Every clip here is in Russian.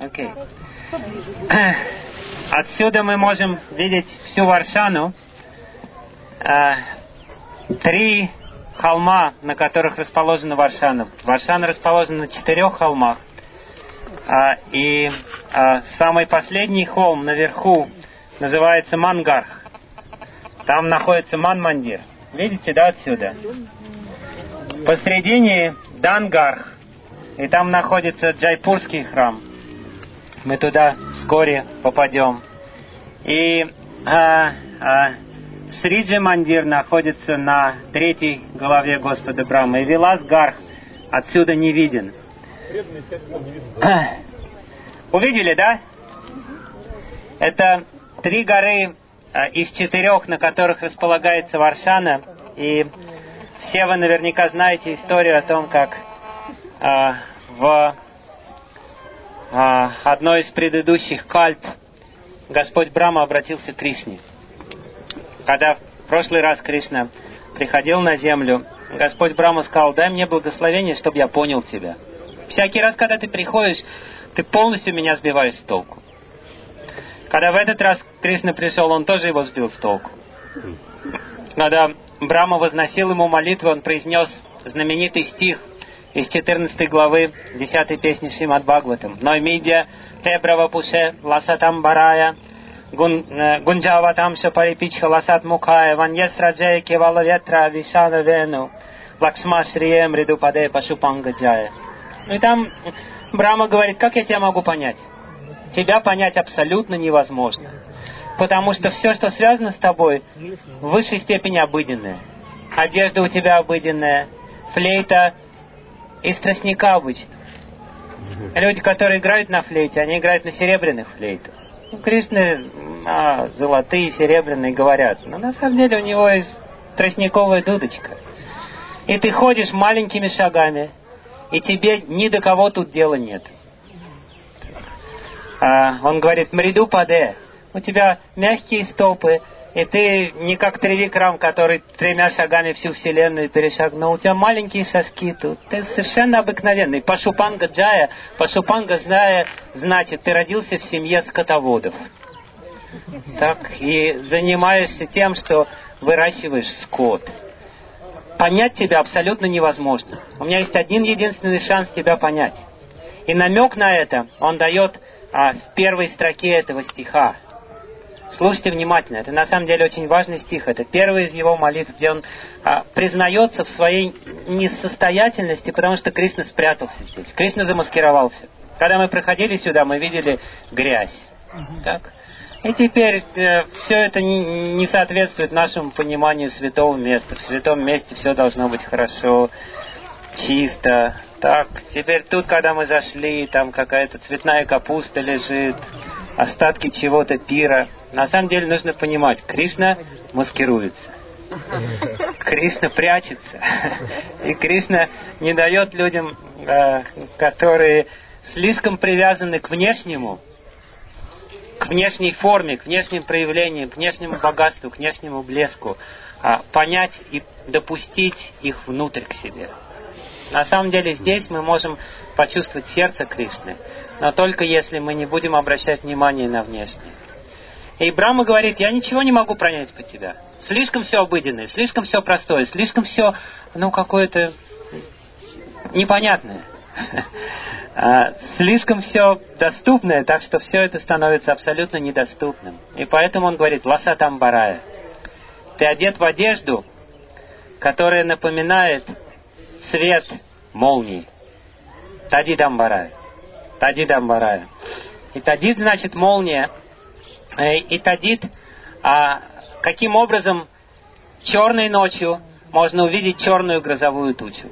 Окей. Отсюда мы можем видеть всю Варшану. 3 холма, на которых расположена Варшана. Варшана расположена на 4 холмах. И самый последний холм наверху называется Мангарх. Там находится Ман-Мандир. Видите, да, отсюда? Посредине Дангарх. И там находится Джайпурский храм. Мы туда вскоре попадем. И Шриджи Мандир находится на 3-й голове Господа Брахмы. И Вилас-Гарх отсюда не виден. Увидели, да? Это 3 горы из 4, на которых располагается Варшана. И все вы наверняка знаете историю о том, как в одной из предыдущих кальп Господь Брахма обратился к Кришне. Когда в прошлый раз Кришна приходил на землю, Господь Брахма сказал: дай мне благословение, чтобы я понял тебя. Всякий раз, когда ты приходишь, ты полностью меня сбиваешь с толку. Когда в этот раз Кришна пришел, он тоже его сбил с толку. Когда Брахма возносил ему молитву, он произнес знаменитый стих из 14 главы 10 песни Шримад Бхагаватам. «Ноймидья хебрава пуше ласатам барая, гунджаватам шапарипичха ласат мукая, ваньес раджая кевала ветра вишана вену, лакшма шрием ридупаде пашупанга джая». И там Брахма говорит: как я тебя могу понять? Тебя понять абсолютно невозможно. Потому что все, что связано с тобой, в высшей степени обыденное. Одежда у тебя обыденная, флейта из тростника обычно. Люди, которые играют на флейте, они играют на серебряных флейтах. Кришны золотые, серебряные говорят. Но на самом деле у него из тростниковая дудочка. И ты ходишь маленькими шагами, и тебе ни до кого тут дела нет. Он говорит: «Мриду паде». У тебя мягкие стопы, и ты не как Тривикрам, который 3 шагами всю вселенную перешагнул. У тебя маленькие шажки тут. Ты совершенно обыкновенный. Пашупанга джая. Пашупанга джая значит, ты родился в семье скотоводов. Так, и занимаешься тем, что выращиваешь скот. Понять тебя абсолютно невозможно. У меня есть один единственный шанс тебя понять. И намек на это он дает в первой строке этого стиха. Слушайте внимательно. Это на самом деле очень важный стих. Это первый из его молитв, где он признается в своей несостоятельности, потому что Кришна спрятался здесь. Кришна замаскировался. Когда мы проходили сюда, мы видели грязь. Так? И теперь все это не соответствует нашему пониманию святого места. В святом месте все должно быть хорошо, чисто. Так, теперь тут, когда мы зашли, там какая-то цветная капуста лежит, остатки чего-то пира. На самом деле нужно понимать, Кришна маскируется. Кришна прячется. И Кришна не дает людям, которые слишком привязаны к внешнему, к внешней форме, к внешним проявлениям, к внешнему богатству, к внешнему блеску, понять и допустить их внутрь к себе. На самом деле здесь мы можем почувствовать сердце Кришны, но только если мы не будем обращать внимание на внешнее. И Брахма говорит: я ничего не могу понять по тебя. Слишком все обыденное, слишком все простое, слишком все, какое-то непонятное. Слишком все доступное, так что все это становится абсолютно недоступным. И поэтому он говорит: ласатам барая. Ты одет в одежду, которая напоминает цвет молнии. Тадидам барая. Тадидам барая. И тадид значит молния. И тадид, каким образом черной ночью можно увидеть черную грозовую тучу?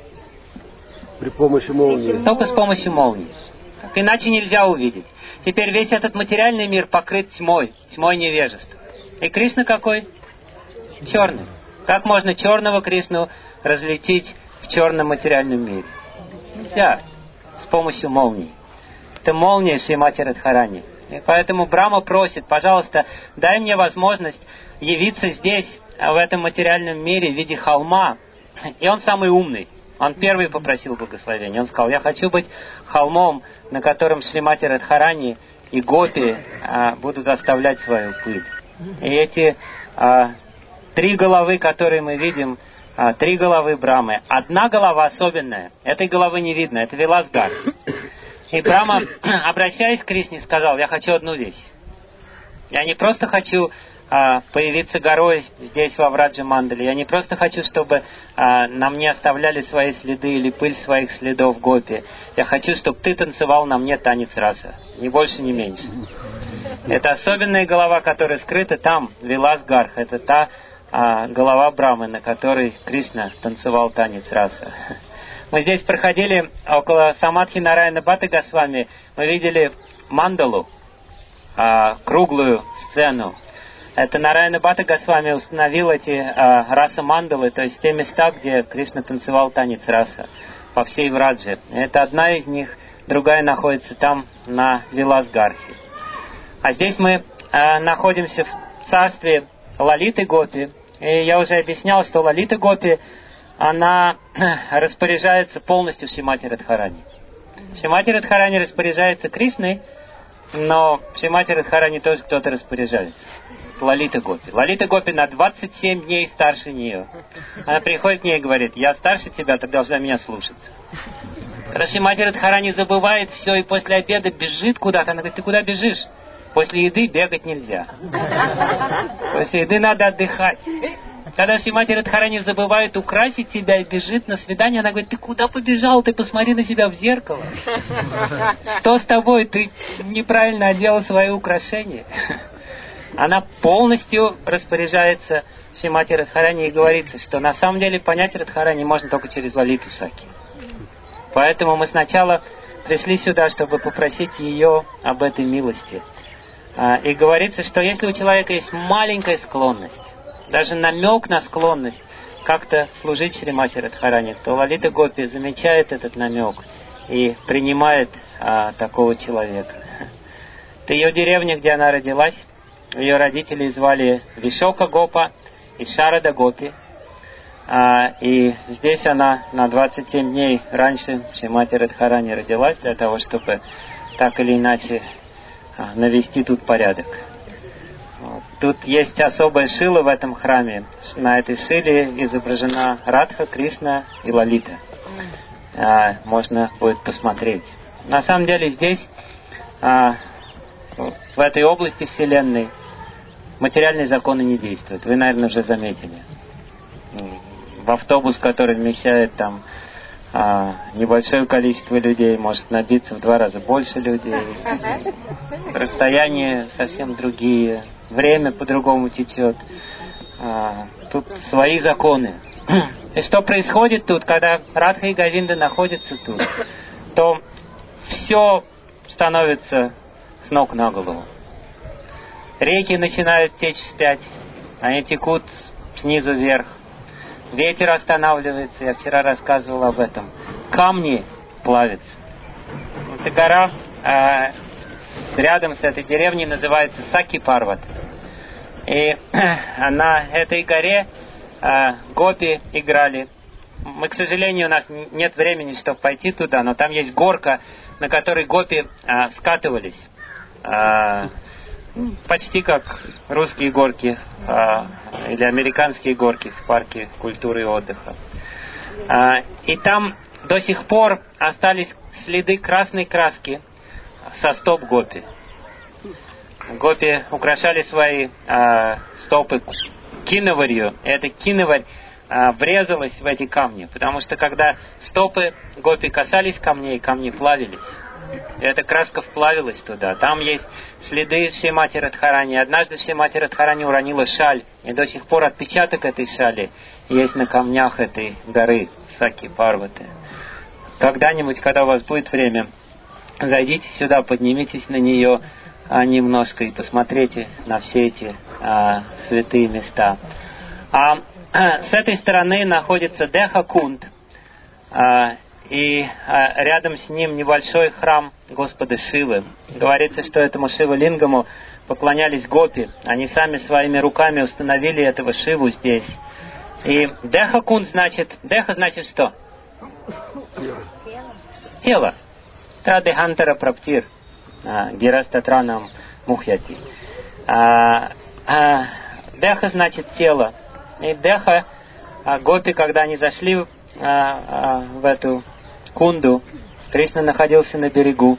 При помощи молнии. Только с помощью молнии. Так, иначе нельзя увидеть. Теперь весь этот материальный мир покрыт тьмой, тьмой невежества. И Кришна какой? Черный. Как можно черного Кришну различить в черном материальном мире? Нельзя. С помощью молнии. Это молния Шримати Радхарани. И поэтому Брахма просит: пожалуйста, дай мне возможность явиться здесь, в этом материальном мире, в виде холма. И он самый умный. Он первый попросил благословения. Он сказал: я хочу быть холмом, на котором Шримати Радхарани и гопи будут оставлять свою пыль. И эти 3 головы, которые мы видим, 3 головы Брамы. Одна голова особенная. Этой головы не видно. Это Виласгар. И Брама, обращаясь к Кришне, сказал: я хочу одну вещь. Я не просто хочу появиться горой здесь, во Враджа Мандале. Я не просто хочу, чтобы на мне оставляли свои следы или пыль своих следов гопи. Я хочу, чтобы ты танцевал на мне танец раса. Ни больше, ни меньше. Это особенная голова, которая скрыта там, Виласгарх. Это та голова Брамы, на которой Кришна танцевал танец раса. Мы здесь проходили около Самадхи Нараяна Бхатты Госвами. Мы видели мандалу, круглую сцену. Это Нараяна Бхатта Госвами установил эти раса мандалы, то есть те места, где Кришна танцевал танец раса по всей Врадже. Это одна из них, другая находится там, на Виласгархе. А здесь мы находимся в царстве Лалиты Гопи. И я уже объяснял, что Лалита Гопи, она распоряжается полностью Шримати Радхарани. Шримати Радхарани распоряжается Кришной, но Шримати Радхарани тоже кто-то распоряжается. Лалита Гопи. Лалита Гопи на 27 дней старше нее. Она приходит к ней и говорит: я старше тебя, ты должна меня слушаться. Когда Шримати Радхарани забывает все и после обеда бежит куда-то, она говорит: ты куда бежишь? После еды бегать нельзя. После еды надо отдыхать. Когда Шримати Радхарани забывает украсить тебя и бежит на свидание, она говорит: ты куда побежал? Ты посмотри на себя в зеркало. Что с тобой? Ты неправильно одела свои украшения. Она полностью распоряжается Шримати Радхарани, и говорится, что на самом деле понять Радхарани можно только через Лалиту Саки. Поэтому мы сначала пришли сюда, чтобы попросить ее об этой милости. И говорится, что если у человека есть маленькая склонность, даже намек на склонность как-то служить Шримати Радхарани, то Лалита Гопи замечает этот намек и принимает такого человека. Это ее деревня, где она родилась. Ее родители звали Вишока Гопа и Шарада Гопи. И здесь она на 27 дней раньше Шримати Радхарани родилась, для того, чтобы так или иначе навести тут порядок. Тут есть особая шила в этом храме. На этой шиле изображена Радха, Кришна и Лалита. Можно будет посмотреть. На самом деле здесь, в этой области Вселенной, материальные законы не действуют. Вы, наверное, уже заметили. В автобус, который вмещает там небольшое количество людей, может набиться в 2 раза больше людей. Расстояния совсем другие. Время по-другому течет. Тут свои законы. И что происходит тут, когда Радха и Говинда находятся тут, то все становится с ног на голову. Реки начинают течь вспять. Они текут снизу вверх. Ветер останавливается. Я вчера рассказывал об этом. Камни плавятся. Эта гора рядом с этой деревней называется Саки-Парват. И на этой горе гопи играли. Мы, к сожалению, у нас нет времени, чтобы пойти туда, но там есть горка, на которой гопи скатывались. Почти как русские горки или американские горки в парке культуры и отдыха. И там до сих пор остались следы красной краски со стоп гопи. Гопи украшали свои стопы киноварью. И эта киноварь врезалась в эти камни, потому что когда стопы гопи касались камней, камни плавились. И эта краска вплавилась туда. Там есть следы Шримати Радхарани. Однажды Шримати Радхарани уронила шаль, и до сих пор отпечаток этой шали есть на камнях этой горы Саки-Парваты. Когда-нибудь, когда у вас будет время, зайдите сюда, поднимитесь на нее немножко и посмотрите на все эти святые места. С этой стороны находится Деха-Кунд, и рядом с ним небольшой храм Господа Шивы. Говорится, что этому Шива-лингаму поклонялись гопи. Они сами своими руками установили этого Шиву здесь. И Деха-Кунд значит... Деха значит что? Тело. Традехантара праптир. Гирастатранам мухьяти. Деха значит тело. И деха, гопи, когда они зашли в эту кунду, Кришна находился на берегу.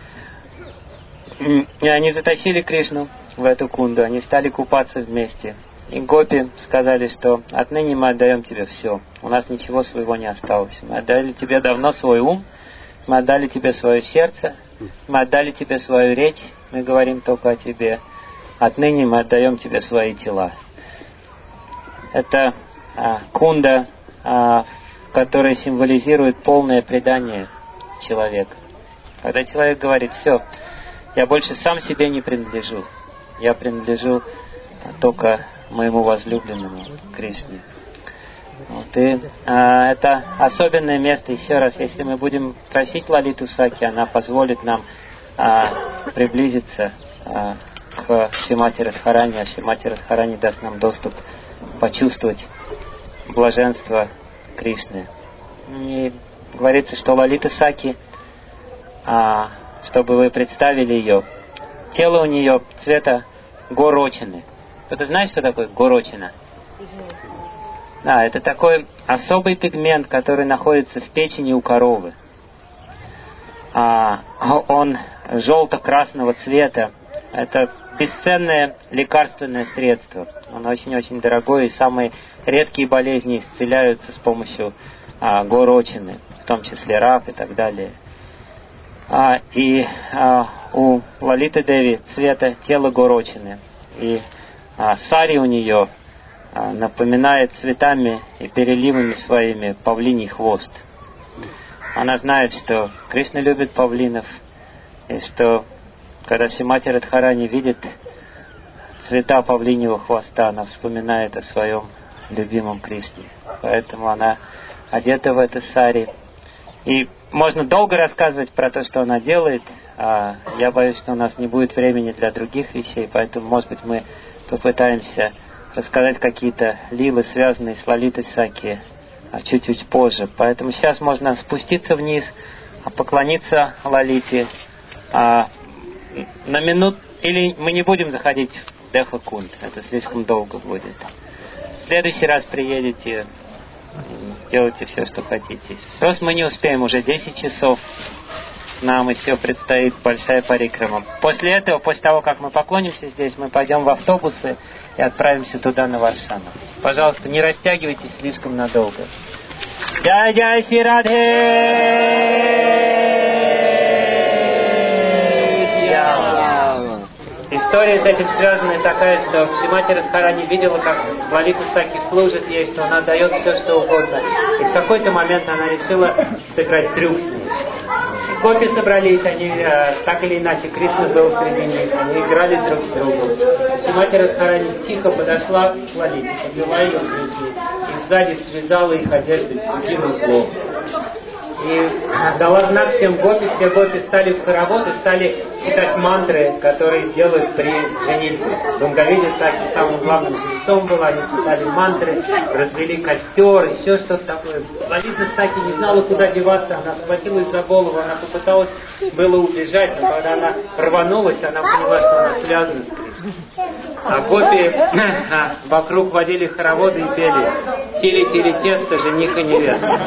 И они затащили Кришну в эту кунду, они стали купаться вместе. И гопи сказали, что отныне мы отдаем тебе все. У нас ничего своего не осталось. Мы отдали тебе давно свой ум, мы отдали тебе свое сердце, мы отдали тебе свою речь, мы говорим только о тебе. Отныне мы отдаем тебе свои тела. Это кунда, которая символизирует полное предание человека. Когда человек говорит: все, я больше сам себе не принадлежу, я принадлежу только моему возлюбленному Кришне. Вот, и это особенное место, еще раз, если мы будем просить Лалиту Саки, она позволит нам приблизиться к Шримати Радхарани, а Шримати Радхарани даст нам доступ почувствовать блаженство Кришны. И говорится, что Лалита Саки, чтобы вы представили ее, тело у нее цвета горочины. Кто-то знает, что такое горочина? Да, это такой особый пигмент, который находится в печени у коровы. Он желто-красного цвета. Это бесценное лекарственное средство. Оно очень-очень дорогое, и самые редкие болезни исцеляются с помощью горочины, в том числе рак и так далее. У Лалиты Деви цвета тела горочины. И сари у нее напоминает цветами и переливами своими павлиний хвост. Она знает, что Кришна любит павлинов, и что когда Шримати Радхарани видит цвета павлиньего хвоста, она вспоминает о своем любимом Кришне. Поэтому она одета в это сари. И можно долго рассказывать про то, что она делает. Я боюсь, что у нас не будет времени для других вещей, поэтому, может быть, мы попытаемся рассказать какие-то лилы, связанные с Лалитой Саки, чуть-чуть позже. Поэтому сейчас можно спуститься вниз, поклониться Лалите. На минут, или мы не будем заходить в Деха Кунд, это слишком долго будет. В следующий раз приедете, делайте все, что хотите. Просто мы не успеем, уже 10 часов. Нам еще предстоит большая парикрама. После этого, после того, как мы поклонимся здесь, мы пойдем в автобусы и отправимся туда, на Варшану. Пожалуйста, не растягивайтесь слишком надолго. Джай-джай Шри Радhe! История с этим связана такая, что Шримати Радхарани видела, как Лалита Саки служит ей, что она дает все, что угодно. И в какой-то момент она решила сыграть трюк с ней. Гопи собрались, они так или иначе, Кришна был среди них, они играли друг с другом. Шримати Радхарани тихо подошла к Лалите, подняла ее к Кришне и сзади связала их одежды тугим узлом. И дала знак всем гопи, все гопи стали в хоровод и стали читать мантры, которые делают при женитьбе. Дунгавиди Саки самым главным жрецом была, они читали мантры, развели костер, еще что-то такое. Лалита Саки не знала, куда деваться, она схватилась за голову, она попыталась было убежать, но когда она рванулась, она поняла, что она связана с Кришной. А гопи вокруг водили хороводы и пели: «Тили-тили тесто, жених и невеста».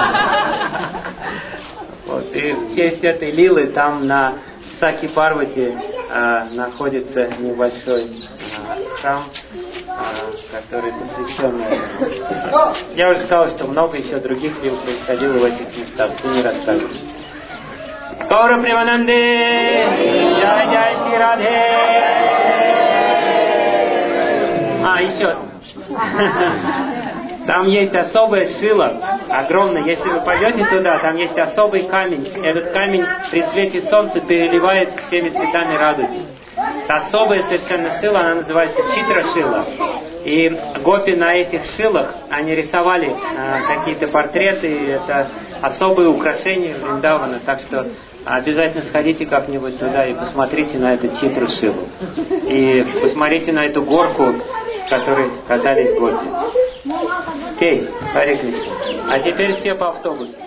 Вот, и в честь этой лилы там на Саки Парвати находится небольшой храм, который посвящен. Я уже сказал, что много еще других лил происходило в этих местах, ты не расскажешь. Гаура Примананде! Джай-джай Шри Радhe! Еще. Там есть особая шила, огромная. Если вы пойдете туда, там есть особый камень. Этот камень при свете солнца переливает всеми цветами радуги. Особая совершенно шила, она называется читра-шила. И гопи на этих шилах, они рисовали какие-то портреты, и это особые украшения Вриндавана. Так что обязательно сходите как-нибудь туда и посмотрите на эту читру-шилу. И посмотрите на эту горку, в которой катались гопи. Окей, Харе Кришна. А теперь все по автобусу.